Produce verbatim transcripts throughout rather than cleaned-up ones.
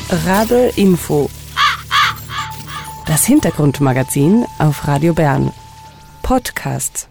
Radl Info. Das Hintergrundmagazin auf Radio Bern. Podcast.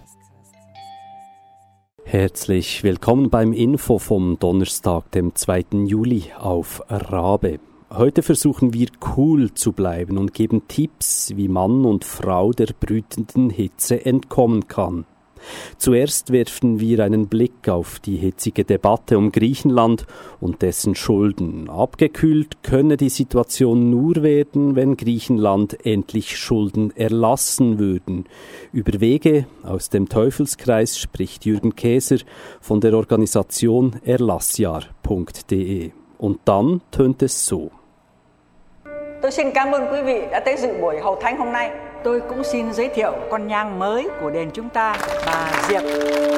Herzlich willkommen beim Info vom Donnerstag, dem zweiten Juli auf Rabe. Heute versuchen wir cool zu bleiben und geben Tipps, wie Mann und Frau der brütenden Hitze entkommen kann. Zuerst werfen wir einen Blick auf die hitzige Debatte um Griechenland und dessen Schulden. Abgekühlt könne die Situation nur werden, wenn Griechenland endlich Schulden erlassen würden. Über Wege aus dem Teufelskreis spricht Jürgen Käser von der Organisation erlassjahr punkt de. Und dann tönt es so. Tôi xin cảm ơn quý vị đã tới dự buổi hậu thánh hôm nay. Tôi cũng xin giới thiệu con nhang mới của đền chúng ta, bà Diệp.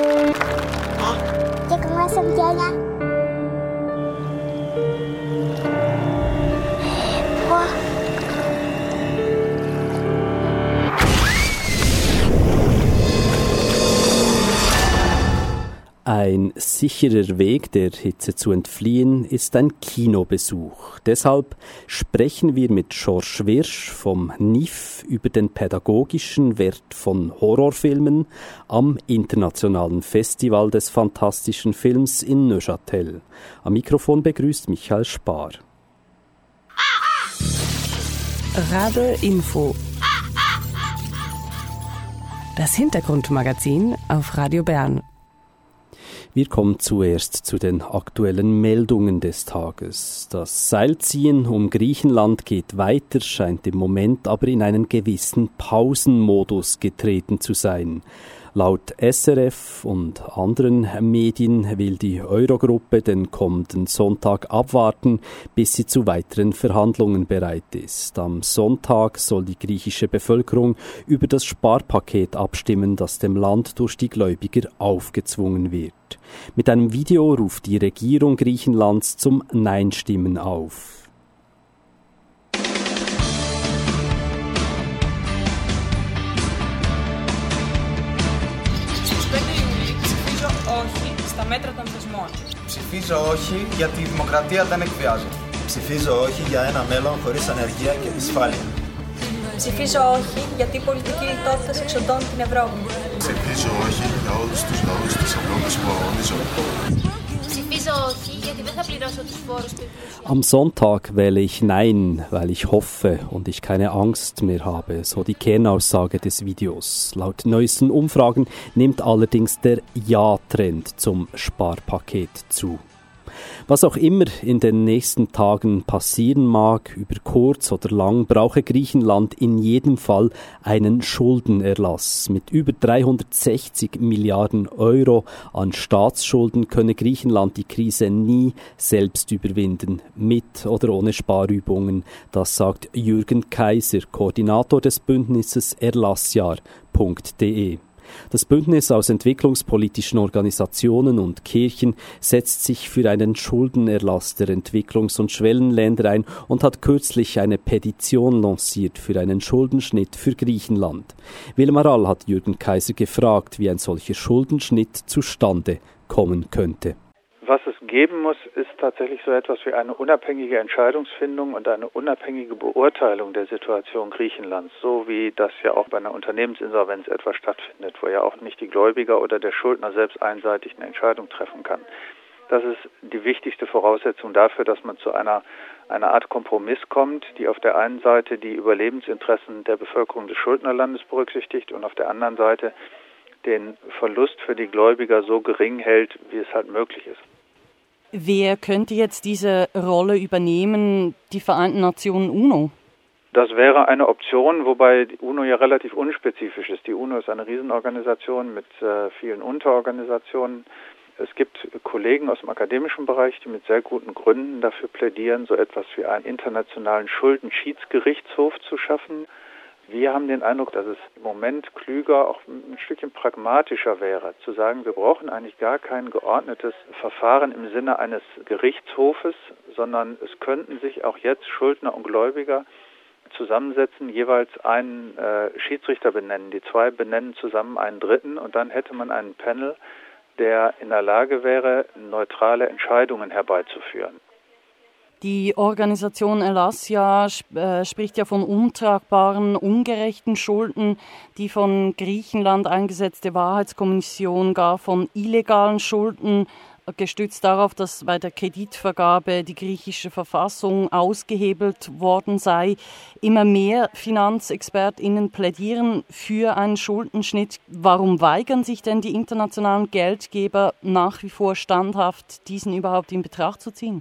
Chị con qua sân chơi nha. Wow. Ein sicherer Weg, der Hitze zu entfliehen, ist ein Kinobesuch. Deshalb sprechen wir mit George Wirsch vom N I F über den pädagogischen Wert von Horrorfilmen am Internationalen Festival des Fantastischen Films in Neuchâtel. Am Mikrofon begrüßt Michael Spar. Radl Info. Das Hintergrundmagazin auf Radio Bern. Wir kommen zuerst zu den aktuellen Meldungen des Tages. Das Seilziehen um Griechenland geht weiter, scheint im Moment aber in einen gewissen Pausenmodus getreten zu sein. Laut S R F und anderen Medien will die Eurogruppe den kommenden Sonntag abwarten, bis sie zu weiteren Verhandlungen bereit ist. Am Sonntag soll die griechische Bevölkerung über das Sparpaket abstimmen, das dem Land durch die Gläubiger aufgezwungen wird. Mit einem Video ruft die Regierung Griechenlands zum Nein-Stimmen auf. Μέτρα των θεσμών. Ψηφίζω όχι γιατί η δημοκρατία δεν εκβιάζει. Ψηφίζω όχι για ένα μέλλον χωρίς ανεργία και επισφάλεια. Ψηφίζω όχι γιατί η πολιτική λιτότητα εξοντώνει την Ευρώπη. Ψηφίζω όχι για όλους τους λαούς της Ευρώπης που αγωνίζονται. Ψηφίζω όχι γιατί δεν θα πληρώσω τους φόρους του. Am Sonntag wähle ich Nein, weil ich hoffe und ich keine Angst mehr habe, so die Kernaussage des Videos. Laut neuesten Umfragen nimmt allerdings der Ja-Trend zum Sparpaket zu. Was auch immer in den nächsten Tagen passieren mag, über kurz oder lang, brauche Griechenland in jedem Fall einen Schuldenerlass. Mit über dreihundertsechzig Milliarden Euro an Staatsschulden könne Griechenland die Krise nie selbst überwinden, mit oder ohne Sparübungen. Das sagt Jürgen Käser, Koordinator des Bündnisses erlassjahr punkt de. Das Bündnis aus entwicklungspolitischen Organisationen und Kirchen setzt sich für einen Schuldenerlass der Entwicklungs- und Schwellenländer ein und hat kürzlich eine Petition lanciert für einen Schuldenschnitt für Griechenland. Willem Aral hat Jürgen Käser gefragt, wie ein solcher Schuldenschnitt zustande kommen könnte. Was es geben muss, ist tatsächlich so etwas wie eine unabhängige Entscheidungsfindung und eine unabhängige Beurteilung der Situation Griechenlands, so wie das ja auch bei einer Unternehmensinsolvenz etwa stattfindet, wo ja auch nicht die Gläubiger oder der Schuldner selbst einseitig eine Entscheidung treffen kann. Das ist die wichtigste Voraussetzung dafür, dass man zu einer, einer Art Kompromiss kommt, die auf der einen Seite die Überlebensinteressen der Bevölkerung des Schuldnerlandes berücksichtigt und auf der anderen Seite den Verlust für die Gläubiger so gering hält, wie es halt möglich ist. Wer könnte jetzt diese Rolle übernehmen? Die Vereinten Nationen UNO? Das wäre eine Option, wobei die UNO ja relativ unspezifisch ist. Die UNO ist eine Riesenorganisation mit äh, vielen Unterorganisationen. Es gibt Kollegen aus dem akademischen Bereich, die mit sehr guten Gründen dafür plädieren, so etwas wie einen internationalen Schuldenschiedsgerichtshof zu schaffen. Wir haben den Eindruck, dass es im Moment klüger, auch ein Stückchen pragmatischer wäre, zu sagen, wir brauchen eigentlich gar kein geordnetes Verfahren im Sinne eines Gerichtshofes, sondern es könnten sich auch jetzt Schuldner und Gläubiger zusammensetzen, jeweils einen äh, Schiedsrichter benennen. Die zwei benennen zusammen einen Dritten und dann hätte man einen Panel, der in der Lage wäre, neutrale Entscheidungen herbeizuführen. Die Organisation Elassia äh, spricht ja von untragbaren, ungerechten Schulden. Die von Griechenland eingesetzte Wahrheitskommission gar von illegalen Schulden, gestützt darauf, dass bei der Kreditvergabe die griechische Verfassung ausgehebelt worden sei. Immer mehr FinanzexpertInnen plädieren für einen Schuldenschnitt. Warum weigern sich denn die internationalen Geldgeber nach wie vor standhaft, diesen überhaupt in Betracht zu ziehen?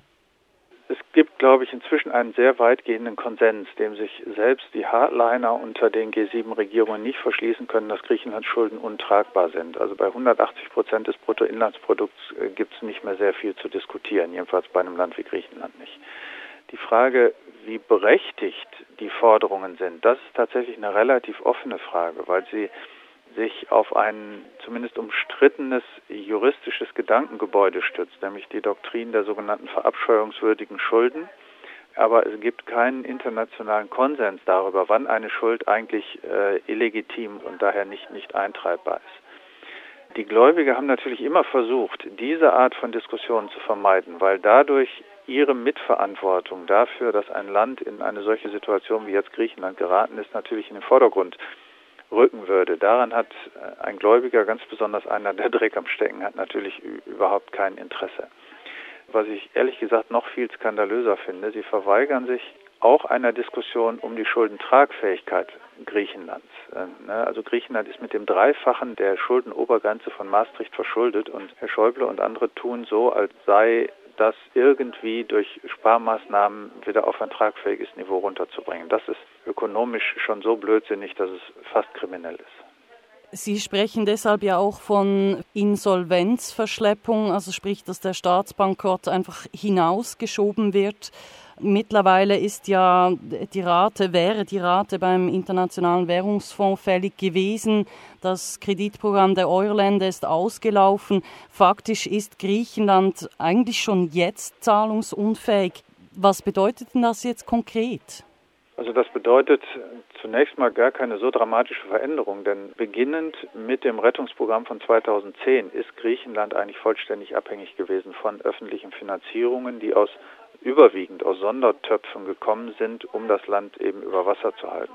Es gibt, glaube ich, inzwischen einen sehr weitgehenden Konsens, dem sich selbst die Hardliner unter den G sieben Regierungen nicht verschließen können, dass Griechenlands Schulden untragbar sind. Also bei hundertachtzig Prozent des Bruttoinlandsprodukts äh, gibt es nicht mehr sehr viel zu diskutieren, jedenfalls bei einem Land wie Griechenland nicht. Die Frage, wie berechtigt die Forderungen sind, das ist tatsächlich eine relativ offene Frage, weil sie sich auf ein zumindest umstrittenes juristisches Gedankengebäude stützt, nämlich die Doktrin der sogenannten verabscheuungswürdigen Schulden. Aber es gibt keinen internationalen Konsens darüber, wann eine Schuld eigentlich äh, illegitim und daher nicht, nicht eintreibbar ist. Die Gläubiger haben natürlich immer versucht, diese Art von Diskussionen zu vermeiden, weil dadurch ihre Mitverantwortung dafür, dass ein Land in eine solche Situation wie jetzt Griechenland geraten ist, natürlich in den Vordergrund rücken würde. Daran hat ein Gläubiger, ganz besonders einer, der Dreck am Stecken hat, natürlich überhaupt kein Interesse. Was ich ehrlich gesagt noch viel skandalöser finde, sie verweigern sich auch einer Diskussion um die Schuldentragfähigkeit Griechenlands. Also Griechenland ist mit dem Dreifachen der Schuldenobergrenze von Maastricht verschuldet und Herr Schäuble und andere tun so, als sei das irgendwie durch Sparmaßnahmen wieder auf ein tragfähiges Niveau runterzubringen. Das ist ökonomisch schon so blödsinnig, dass es fast kriminell ist. Sie sprechen deshalb ja auch von Insolvenzverschleppung, also sprich, dass der Staatsbankrott einfach hinausgeschoben wird. Mittlerweile ist ja die Rate, wäre die Rate beim Internationalen Währungsfonds fällig gewesen. Das Kreditprogramm der Euro-Länder ist ausgelaufen. Faktisch ist Griechenland eigentlich schon jetzt zahlungsunfähig. Was bedeutet denn das jetzt konkret? Also das bedeutet zunächst mal gar keine so dramatische Veränderung, denn beginnend mit dem Rettungsprogramm von zweitausendzehn ist Griechenland eigentlich vollständig abhängig gewesen von öffentlichen Finanzierungen, die aus überwiegend aus Sondertöpfen gekommen sind, um das Land eben über Wasser zu halten.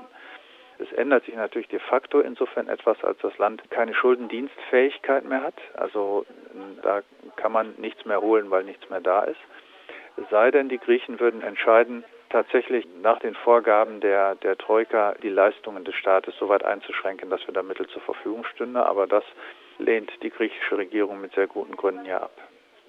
Es ändert sich natürlich de facto insofern etwas, als das Land keine Schuldendienstfähigkeit mehr hat. Also da kann man nichts mehr holen, weil nichts mehr da ist. Es sei denn, die Griechen würden entscheiden, tatsächlich nach den Vorgaben der, der Troika die Leistungen des Staates so weit einzuschränken, dass wir da Mittel zur Verfügung stünden. Aber das lehnt die griechische Regierung mit sehr guten Gründen ja ab.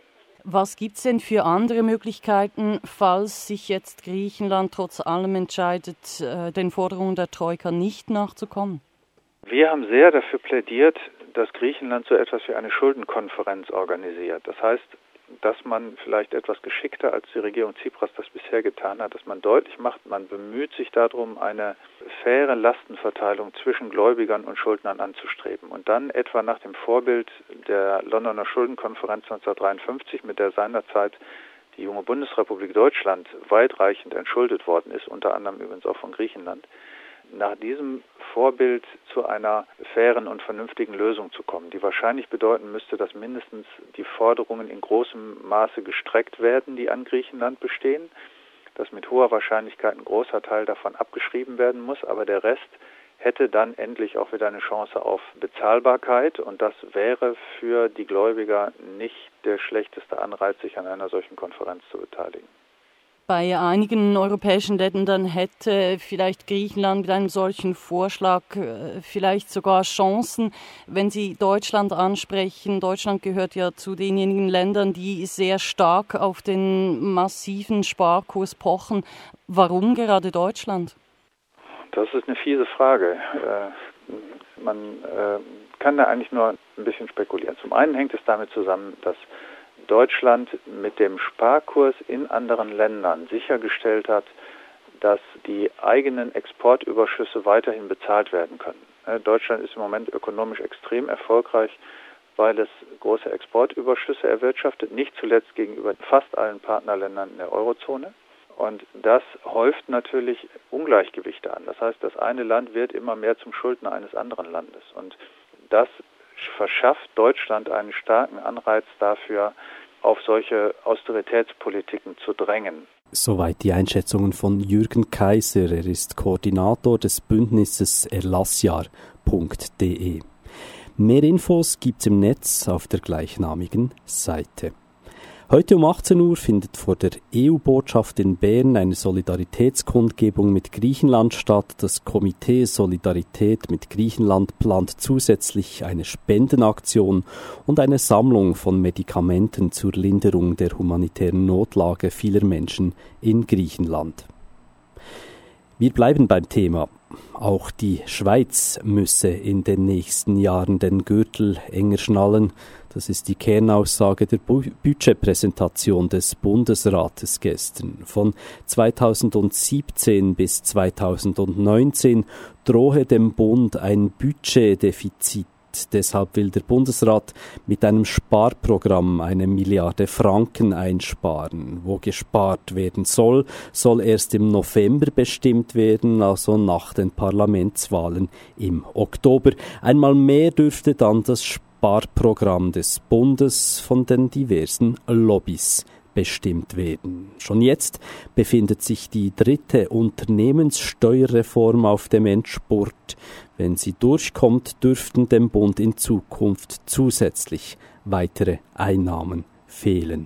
Was gibt es denn für andere Möglichkeiten, falls sich jetzt Griechenland trotz allem entscheidet, den Forderungen der Troika nicht nachzukommen? Wir haben sehr dafür plädiert, dass Griechenland so etwas wie eine Schuldenkonferenz organisiert. Das heißt, dass man vielleicht etwas geschickter als die Regierung Tsipras das bisher getan hat, dass man deutlich macht, man bemüht sich darum, eine faire Lastenverteilung zwischen Gläubigern und Schuldnern anzustreben. Und dann etwa nach dem Vorbild der Londoner Schuldenkonferenz neunzehnhundertdreiundfünfzig, mit der seinerzeit die junge Bundesrepublik Deutschland weitreichend entschuldet worden ist, unter anderem übrigens auch von Griechenland, nach diesem Vorbild zu einer fairen und vernünftigen Lösung zu kommen, die wahrscheinlich bedeuten müsste, dass mindestens die Forderungen in großem Maße gestreckt werden, die an Griechenland bestehen, dass mit hoher Wahrscheinlichkeit ein großer Teil davon abgeschrieben werden muss, aber der Rest hätte dann endlich auch wieder eine Chance auf Bezahlbarkeit und das wäre für die Gläubiger nicht der schlechteste Anreiz, sich an einer solchen Konferenz zu beteiligen. Bei einigen europäischen Ländern hätte vielleicht Griechenland mit einem solchen Vorschlag vielleicht sogar Chancen, wenn Sie Deutschland ansprechen. Deutschland gehört ja zu denjenigen Ländern, die sehr stark auf den massiven Sparkurs pochen. Warum gerade Deutschland? Das ist eine fiese Frage. Man kann da eigentlich nur ein bisschen spekulieren. Zum einen hängt es damit zusammen, dass Deutschland mit dem Sparkurs in anderen Ländern sichergestellt hat, dass die eigenen Exportüberschüsse weiterhin bezahlt werden können. Deutschland ist im Moment ökonomisch extrem erfolgreich, weil es große Exportüberschüsse erwirtschaftet, nicht zuletzt gegenüber fast allen Partnerländern in der Eurozone. Und das häuft natürlich Ungleichgewichte an. Das heißt, das eine Land wird immer mehr zum Schuldner eines anderen Landes. Und das verschafft Deutschland einen starken Anreiz dafür, auf solche Austeritätspolitiken zu drängen. Soweit die Einschätzungen von Jürgen Kaiser. Er ist Koordinator des Bündnisses erlassjahr punkt de. Mehr Infos gibt's im Netz auf der gleichnamigen Seite. Heute um achtzehn Uhr findet vor der E U-Botschaft in Bern eine Solidaritätskundgebung mit Griechenland statt. Das Komitee Solidarität mit Griechenland plant zusätzlich eine Spendenaktion und eine Sammlung von Medikamenten zur Linderung der humanitären Notlage vieler Menschen in Griechenland. Wir bleiben beim Thema. Auch die Schweiz müsse in den nächsten Jahren den Gürtel enger schnallen. Das ist die Kernaussage der Bu- Budgetpräsentation des Bundesrates gestern. Von zweitausendsiebzehn bis zweitausendneunzehn drohe dem Bund ein Budgetdefizit. Deshalb will der Bundesrat mit einem Sparprogramm eine Milliarde Franken einsparen. Wo gespart werden soll, soll erst im November bestimmt werden, also nach den Parlamentswahlen im Oktober. Einmal mehr dürfte dann das Sparprogramm des Bundes von den diversen Lobbys bestimmt werden. Schon jetzt befindet sich die dritte Unternehmenssteuerreform auf dem Endspurt. Wenn sie durchkommt, dürften dem Bund in Zukunft zusätzlich weitere Einnahmen fehlen.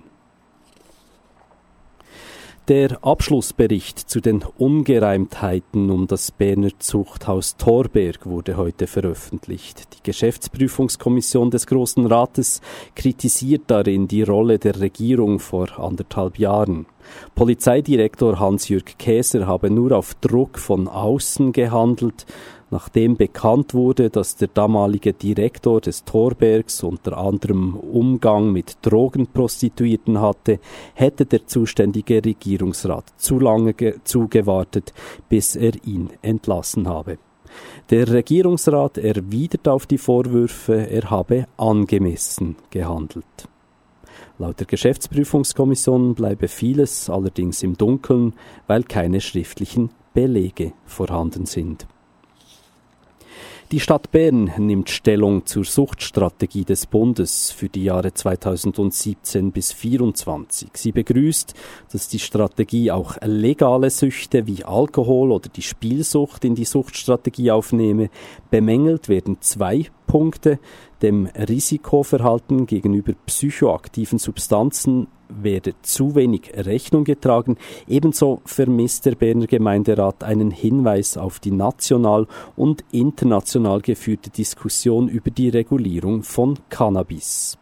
Der Abschlussbericht zu den Ungereimtheiten um das Berner Zuchthaus Thorberg wurde heute veröffentlicht. Die Geschäftsprüfungskommission des Grossen Rates kritisiert darin die Rolle der Regierung vor anderthalb Jahren. Polizeidirektor Hans-Jürg Käser habe nur auf Druck von außen gehandelt. Nachdem bekannt wurde, dass der damalige Direktor des Thorbergs unter anderem Umgang mit Drogenprostituierten hatte, hätte der zuständige Regierungsrat zu lange ge- zugewartet, bis er ihn entlassen habe. Der Regierungsrat erwidert auf die Vorwürfe, er habe angemessen gehandelt. Laut der Geschäftsprüfungskommission bleibe vieles allerdings im Dunkeln, weil keine schriftlichen Belege vorhanden sind. Die Stadt Bern nimmt Stellung zur Suchtstrategie des Bundes für die Jahre zweitausendsiebzehn bis zweitausendvierundzwanzig. Sie begrüßt, dass die Strategie auch legale Süchte wie Alkohol oder die Spielsucht in die Suchtstrategie aufnehme. Bemängelt werden zwei Punkte. Dem Risikoverhalten gegenüber psychoaktiven Substanzen werde zu wenig Rechnung getragen. Ebenso vermisst der Berner Gemeinderat einen Hinweis auf die national und international geführte Diskussion über die Regulierung von Cannabis.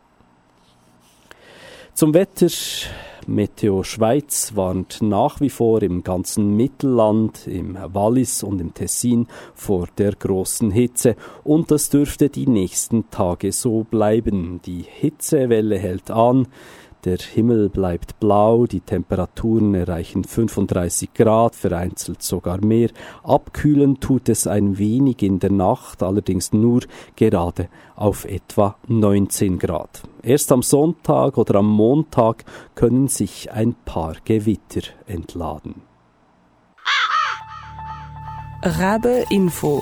Zum Wetter. Meteo Schweiz warnt nach wie vor im ganzen Mittelland, im Wallis und im Tessin vor der großen Hitze. Und das dürfte die nächsten Tage so bleiben. Die Hitzewelle hält an. Der Himmel bleibt blau, die Temperaturen erreichen fünfunddreißig Grad, vereinzelt sogar mehr. Abkühlen tut es ein wenig in der Nacht, allerdings nur gerade auf etwa neunzehn Grad. Erst am Sonntag oder am Montag können sich ein paar Gewitter entladen. Rabe Info.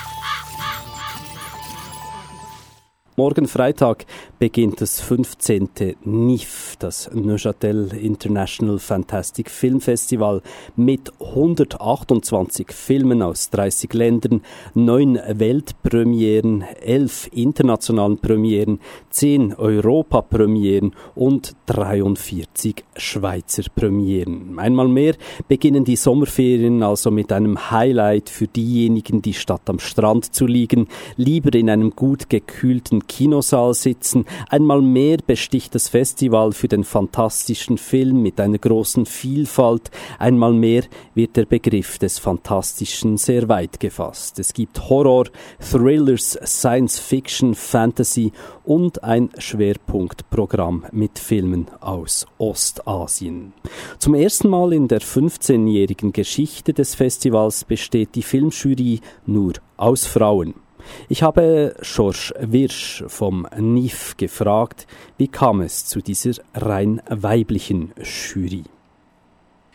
Morgen Freitag beginnt das fünfzehnte N I F, das Neuchâtel International Fantastic Film Festival, mit hundertachtundzwanzig Filmen aus dreißig Ländern, neun Weltpremieren, elf internationalen Premieren, zehn Europapremieren und dreiundvierzig Schweizer Premieren. Einmal mehr beginnen die Sommerferien also mit einem Highlight für diejenigen, die statt am Strand zu liegen, lieber in einem gut gekühlten Kinosaal sitzen. Einmal mehr besticht das Festival für den fantastischen Film mit einer großen Vielfalt. Einmal mehr wird der Begriff des Fantastischen sehr weit gefasst. Es gibt Horror, Thrillers, Science Fiction, Fantasy und ein Schwerpunktprogramm mit Filmen aus Ostasien. Zum ersten Mal in der fünfzehnjährigen Geschichte des Festivals besteht die Filmjury nur aus Frauen. Ich habe George Wirsch vom N I F gefragt, wie kam es zu dieser rein weiblichen Jury?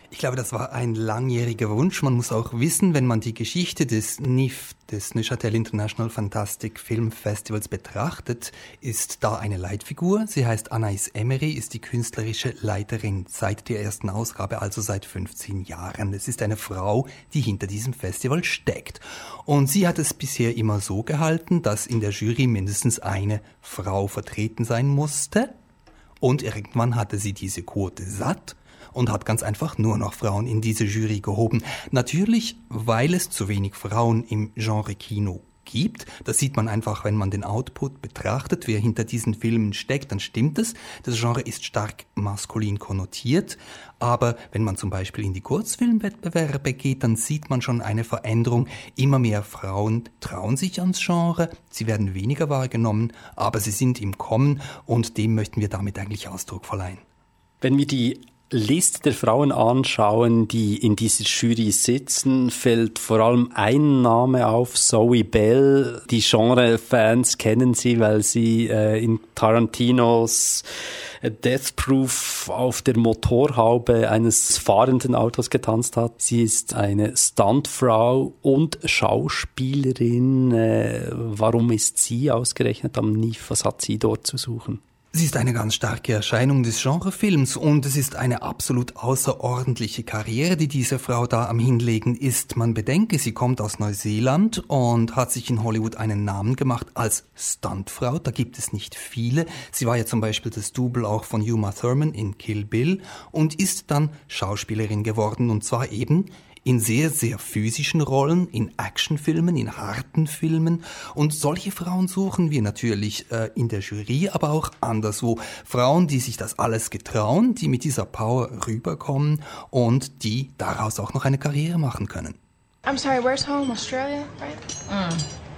Ich glaube, das war ein langjähriger Wunsch. Man muss auch wissen, wenn man die Geschichte des N I F, des Neuchâtel International Fantastic Film Festivals betrachtet, ist da eine Leitfigur. Sie heißt Anaïs Emery, ist die künstlerische Leiterin seit der ersten Ausgabe, also seit fünfzehn Jahren. Es ist eine Frau, die hinter diesem Festival steckt. Und sie hat es bisher immer so gehalten, dass in der Jury mindestens eine Frau vertreten sein musste. Und irgendwann hatte sie diese Quote satt und hat ganz einfach nur noch Frauen in diese Jury gehoben. Natürlich, weil es zu wenig Frauen im Genre Kino gibt. Das sieht man einfach, wenn man den Output betrachtet, wer hinter diesen Filmen steckt, dann stimmt es. Das Genre ist stark maskulin konnotiert. Aber wenn man zum Beispiel in die Kurzfilmwettbewerbe geht, dann sieht man schon eine Veränderung. Immer mehr Frauen trauen sich ans Genre. Sie werden weniger wahrgenommen, aber sie sind im Kommen und dem möchten wir damit eigentlich Ausdruck verleihen. Wenn wir die Liste der Frauen anschauen, die in dieser Jury sitzen, fällt vor allem ein Name auf, Zoe Bell. Die Genre-Fans kennen sie, weil sie äh, in Tarantinos Death Proof auf der Motorhaube eines fahrenden Autos getanzt hat. Sie ist eine Stuntfrau und Schauspielerin. Äh, warum ist sie ausgerechnet am N I F? Was hat sie dort zu suchen? Sie ist eine ganz starke Erscheinung des Genrefilms und es ist eine absolut außerordentliche Karriere, die diese Frau da am Hinlegen ist. Man bedenke, sie kommt aus Neuseeland und hat sich in Hollywood einen Namen gemacht als Stuntfrau. Da gibt es nicht viele. Sie war ja zum Beispiel das Double auch von Uma Thurman in Kill Bill und ist dann Schauspielerin geworden und zwar eben in sehr, sehr physischen Rollen, in Actionfilmen, in harten Filmen. Und solche Frauen suchen wir natürlich äh, in der Jury, aber auch anderswo. Frauen, die sich das alles getrauen, die mit dieser Power rüberkommen und die daraus auch noch eine Karriere machen können. I'm sorry, where's home? Australia, right? Mm.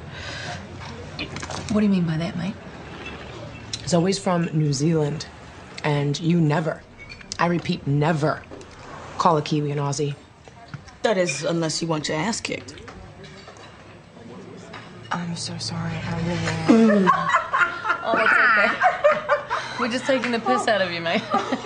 What do you mean by that, mate? Zoe's from New Zealand. And you never, I repeat, never call a Kiwi an Aussie. That is, unless you want your ass kicked. I'm so sorry. I really am. Oh, it's okay. We're just taking the piss out of you, mate.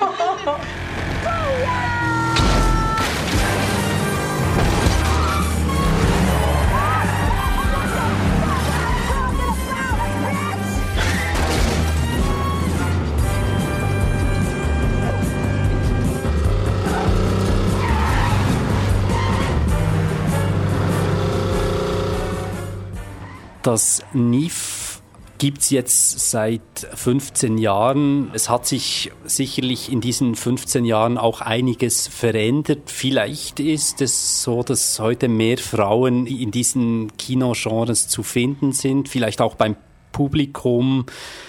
Das N I F gibt's jetzt seit fünfzehn Jahren. Es hat sich sicherlich in diesen fünfzehn Jahren auch einiges verändert. Vielleicht ist es so, dass heute mehr Frauen in diesen Kinogenres zu finden sind, vielleicht auch beim Publikum.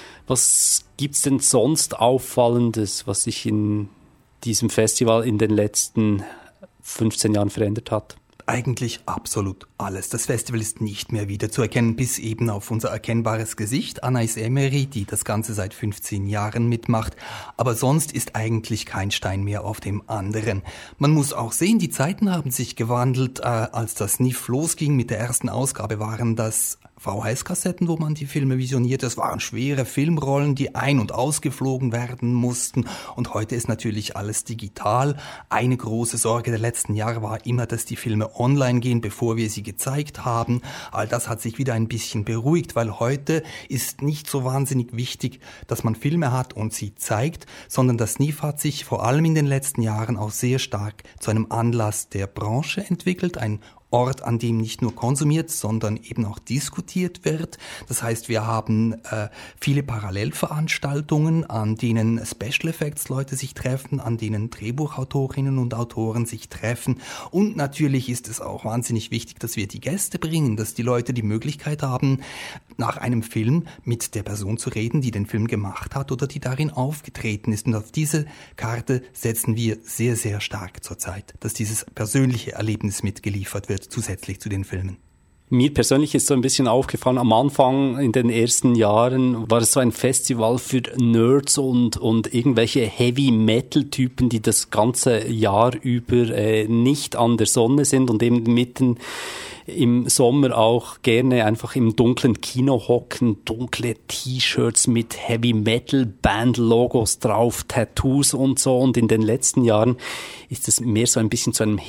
Was gibt's denn sonst Auffallendes, was sich in diesem Festival in den letzten fünfzehn Jahren verändert hat? Eigentlich absolut alles. Das Festival ist nicht mehr wiederzuerkennen, bis eben auf unser erkennbares Gesicht. Anaïs Emery, die das Ganze seit fünfzehn Jahren mitmacht. Aber sonst ist eigentlich kein Stein mehr auf dem anderen. Man muss auch sehen, die Zeiten haben sich gewandelt. Äh, als das N I F losging mit der ersten Ausgabe, waren das V H S-Kassetten, wo man die Filme visioniert. Das waren schwere Filmrollen, die ein- und ausgeflogen werden mussten. Und heute ist natürlich alles digital. Eine große Sorge der letzten Jahre war immer, dass die Filme online gehen, bevor wir sie gezeigt haben. All das hat sich wieder ein bisschen beruhigt, weil heute ist nicht so wahnsinnig wichtig, dass man Filme hat und sie zeigt, sondern das N I F hat sich vor allem in den letzten Jahren auch sehr stark zu einem Anlass der Branche entwickelt, ein Ort, an dem nicht nur konsumiert, sondern eben auch diskutiert wird. Das heißt, wir haben äh, viele Parallelveranstaltungen, an denen Special Effects Leute sich treffen, an denen Drehbuchautorinnen und Autoren sich treffen. Und natürlich ist es auch wahnsinnig wichtig, dass wir die Gäste bringen, dass die Leute die Möglichkeit haben, nach einem Film mit der Person zu reden, die den Film gemacht hat oder die darin aufgetreten ist. Und auf diese Karte setzen wir sehr, sehr stark zurzeit, dass dieses persönliche Erlebnis mitgeliefert wird, zusätzlich zu den Filmen. Mir persönlich ist so ein bisschen aufgefallen, am Anfang in den ersten Jahren war es so ein Festival für Nerds und, und irgendwelche Heavy-Metal-Typen, die das ganze Jahr über äh, nicht an der Sonne sind und eben mitten im Sommer auch gerne einfach im dunklen Kino hocken, dunkle T-Shirts mit Heavy-Metal-Band-Logos drauf, Tattoos und so. Und in den letzten Jahren ist es mehr so ein bisschen zu einem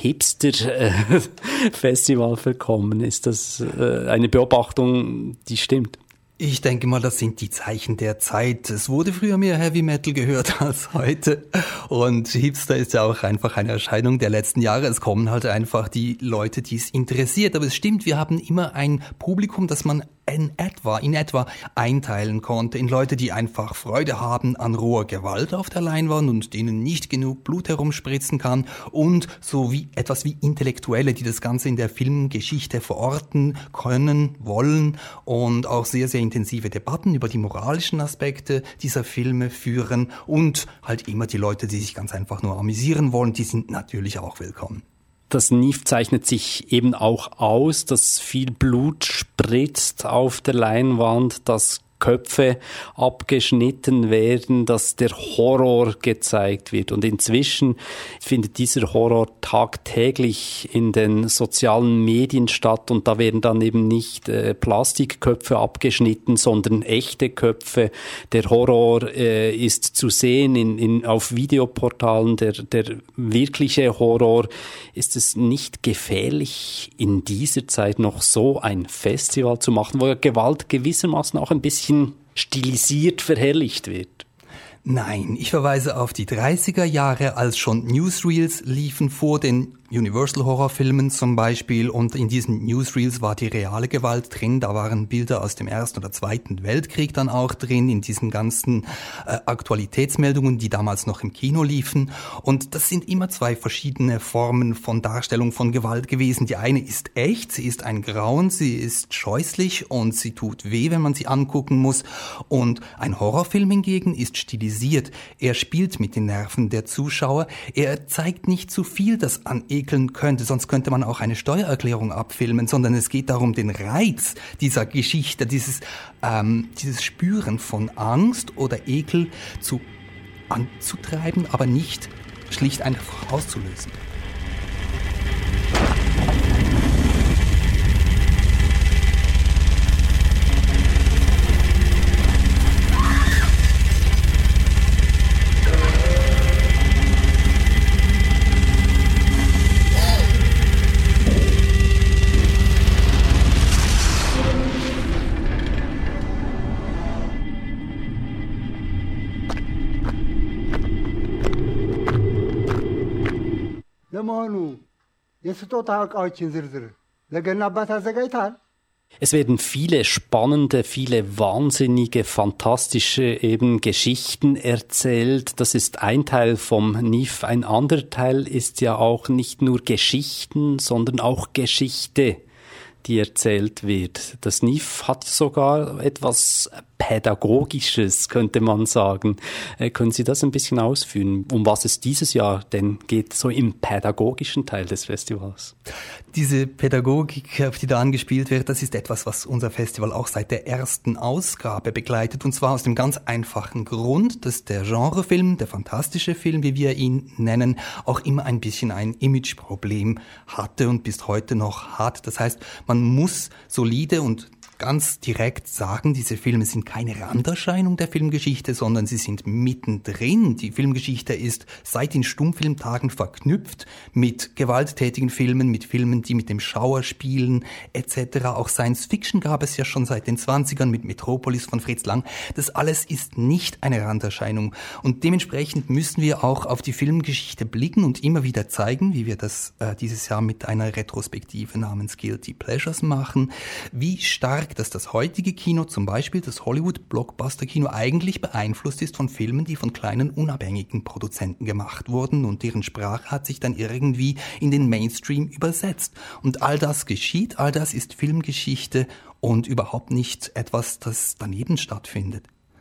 Hipster-Festival verkommen. Ist das äh, eine Beobachtung, die stimmt? Ich denke mal, das sind die Zeichen der Zeit. Es wurde früher mehr Heavy Metal gehört als heute. Und Hipster ist ja auch einfach eine Erscheinung der letzten Jahre. Es kommen halt einfach die Leute, die es interessiert. Aber es stimmt, wir haben immer ein Publikum, das man in etwa, in etwa einteilen konnte in Leute, die einfach Freude haben an roher Gewalt auf der Leinwand und denen nicht genug Blut herumspritzen kann, und so wie etwas wie Intellektuelle, die das Ganze in der Filmgeschichte verorten können, wollen und auch sehr, sehr intensive Debatten über die moralischen Aspekte dieser Filme führen, und halt immer die Leute, die sich ganz einfach nur amüsieren wollen, die sind natürlich auch willkommen. Das N I F zeichnet sich eben auch aus, dass viel Blut spritzt auf der Leinwand, dass Köpfe abgeschnitten werden, dass der Horror gezeigt wird. Und inzwischen findet dieser Horror tagtäglich in den sozialen Medien statt, und da werden dann eben nicht äh, Plastikköpfe abgeschnitten, sondern echte Köpfe. Der Horror äh, ist zu sehen in, in, auf Videoportalen, der, der wirkliche Horror. Ist es nicht gefährlich, in dieser Zeit noch so ein Festival zu machen, wo Gewalt gewissermaßen auch ein bisschen stilisiert verherrlicht wird? Nein, ich verweise auf die dreißiger Jahre, als schon Newsreels liefen vor den Universal-Horrorfilmen zum Beispiel, und in diesen Newsreels war die reale Gewalt drin, da waren Bilder aus dem Ersten oder Zweiten Weltkrieg dann auch drin, in diesen ganzen äh, Aktualitätsmeldungen, die damals noch im Kino liefen, und das sind immer zwei verschiedene Formen von Darstellung von Gewalt gewesen. Die eine ist echt, sie ist ein Grauen, sie ist scheußlich und sie tut weh, wenn man sie angucken muss, und ein Horrorfilm hingegen ist stilisiert, er spielt mit den Nerven der Zuschauer, er zeigt nicht zu viel, das an ekeln könnte, sonst könnte man auch eine Steuererklärung abfilmen, sondern es geht darum, den Reiz dieser Geschichte, dieses, ähm, dieses Spüren von Angst oder Ekel zu anzutreiben, aber nicht schlicht einfach auszulösen. Es werden viele spannende, viele wahnsinnige, fantastische eben Geschichten erzählt. Das ist ein Teil vom N I F. Ein anderer Teil ist ja auch nicht nur Geschichten, sondern auch Geschichte, die erzählt wird. Das N I F hat sogar etwas Pädagogisches, könnte man sagen. Äh, können Sie das ein bisschen ausführen, um was es dieses Jahr denn geht, so im pädagogischen Teil des Festivals? Diese Pädagogik, auf die da angespielt wird, das ist etwas, was unser Festival auch seit der ersten Ausgabe begleitet, und zwar aus dem ganz einfachen Grund, dass der Genrefilm, der fantastische Film, wie wir ihn nennen, auch immer ein bisschen ein Imageproblem hatte und bis heute noch hat. Das heißt, man muss solide und ganz direkt sagen, diese Filme sind keine Randerscheinung der Filmgeschichte, sondern sie sind mittendrin. Die Filmgeschichte ist seit den Stummfilmtagen verknüpft mit gewalttätigen Filmen, mit Filmen, die mit dem Schauer spielen, et cetera. Auch Science Fiction gab es ja schon seit den zwanzigern mit Metropolis von Fritz Lang. Das alles ist nicht eine Randerscheinung. Und dementsprechend müssen wir auch auf die Filmgeschichte blicken und immer wieder zeigen, wie wir das äh, dieses Jahr mit einer Retrospektive namens Guilty Pleasures machen, wie stark dass das heutige Kino, zum Beispiel das Hollywood-Blockbuster-Kino, eigentlich beeinflusst ist von Filmen, die von kleinen, unabhängigen Produzenten gemacht wurden, und deren Sprache hat sich dann irgendwie in den Mainstream übersetzt. Und all das geschieht, all das ist Filmgeschichte und überhaupt nicht etwas, das daneben stattfindet.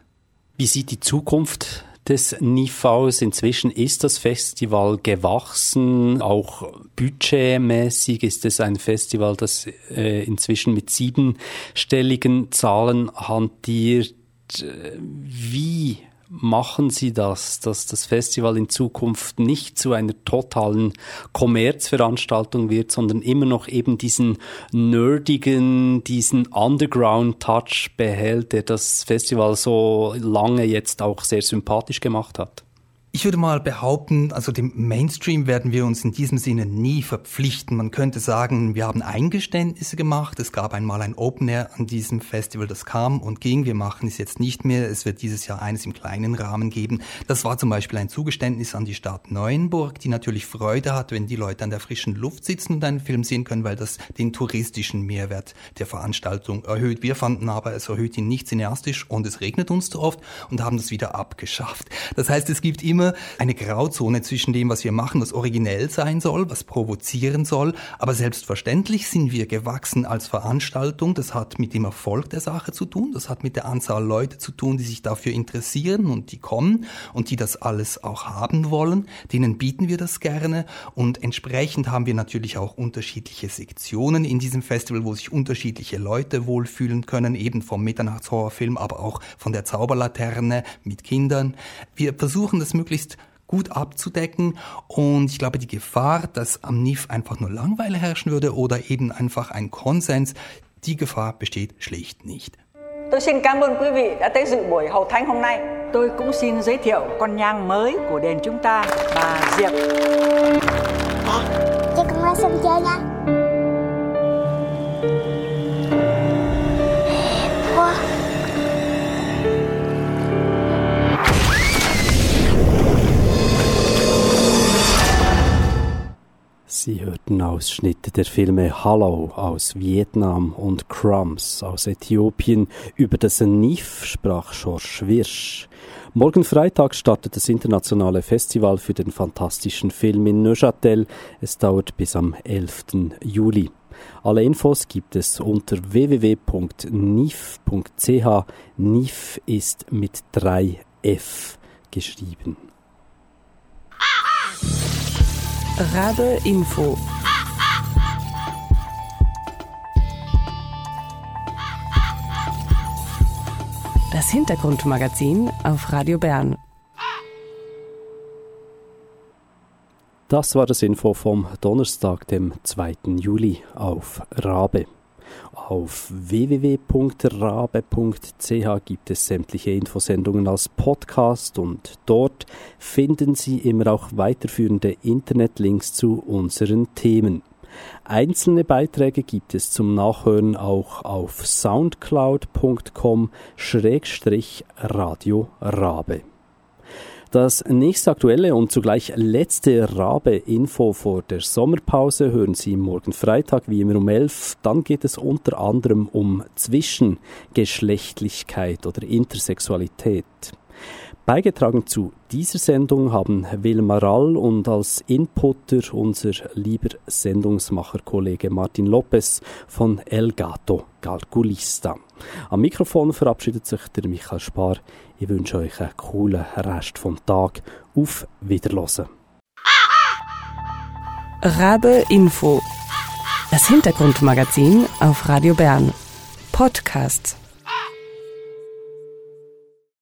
Wie sieht die Zukunft des N I F aus? Inzwischen ist das Festival gewachsen, auch budgetmäßig ist es ein Festival, das äh, inzwischen mit siebenstelligen Zahlen hantiert. Wie machen Sie das, dass das Festival in Zukunft nicht zu einer totalen Kommerzveranstaltung wird, sondern immer noch eben diesen nerdigen, diesen Underground-Touch behält, der das Festival so lange jetzt auch sehr sympathisch gemacht hat? Ich würde mal behaupten, also dem Mainstream werden wir uns in diesem Sinne nie verpflichten. Man könnte sagen, wir haben Eingeständnisse gemacht. Es gab einmal ein Open Air an diesem Festival, das kam und ging. Wir machen es jetzt nicht mehr. Es wird dieses Jahr eines im kleinen Rahmen geben. Das war zum Beispiel ein Zugeständnis an die Stadt Neuenburg, die natürlich Freude hat, wenn die Leute an der frischen Luft sitzen und einen Film sehen können, weil das den touristischen Mehrwert der Veranstaltung erhöht. Wir fanden aber, es erhöht ihn nicht cineastisch und es regnet uns zu oft und haben das wieder abgeschafft. Das heißt, es gibt immer eine Grauzone zwischen dem, was wir machen, was originell sein soll, was provozieren soll. Aber selbstverständlich sind wir gewachsen als Veranstaltung. Das hat mit dem Erfolg der Sache zu tun. Das hat mit der Anzahl Leute zu tun, die sich dafür interessieren und die kommen und die das alles auch haben wollen. Denen bieten wir das gerne. Und entsprechend haben wir natürlich auch unterschiedliche Sektionen in diesem Festival, wo sich unterschiedliche Leute wohlfühlen können, eben vom Mitternachtshorrorfilm, aber auch von der Zauberlaterne mit Kindern. Wir versuchen das möglichst gut abzudecken und ich glaube, die Gefahr, dass am N I F einfach nur Langeweile herrschen würde oder eben einfach ein Konsens, die Gefahr besteht schlicht nicht. Tôi xin cảm ơn quý vị đã tới dự buổi hậu thánh hôm nay. Tôi cũng xin giới thiệu con nhang mới của đền chúng ta, bà Diệp. Chị cùng ra sân chơi nha. Wow. Sie hörten Ausschnitte der Filme Hallo aus Vietnam und Crumbs aus Äthiopien. Über das N I F sprach George Wirsch. Morgen Freitag startet das internationale Festival für den fantastischen Film in Neuchâtel. Es dauert bis am elften Juli. Alle Infos gibt es unter w w w punkt n i f punkt c h. N I F ist mit drei F geschrieben. Rabe Info. Das Hintergrundmagazin auf Radio Bern. Das war das Info vom Donnerstag, dem zweiten Juli auf Rabe. Auf w w w punkt rabe punkt c h gibt es sämtliche Infosendungen als Podcast und dort finden Sie immer auch weiterführende Internetlinks zu unseren Themen. Einzelne Beiträge gibt es zum Nachhören auch auf soundcloud punkt com schrägstrich Radio Rabe. Das nächste aktuelle und zugleich letzte Rabe-Info vor der Sommerpause hören Sie morgen Freitag wie immer um elf. Dann geht es unter anderem um Zwischengeschlechtlichkeit oder Intersexualität. Beigetragen zu dieser Sendung haben Wilma Rall und als Inputter unser lieber Sendungsmacher-Kollege Martin Lopez von El Gato Calculista. Am Mikrofon verabschiedet sich der Michael Spar. Ich wünsche euch einen coolen Rest vom Tag. Auf Wiederhören. Rabe Info. Das Hintergrundmagazin auf Radio Bern. Podcast.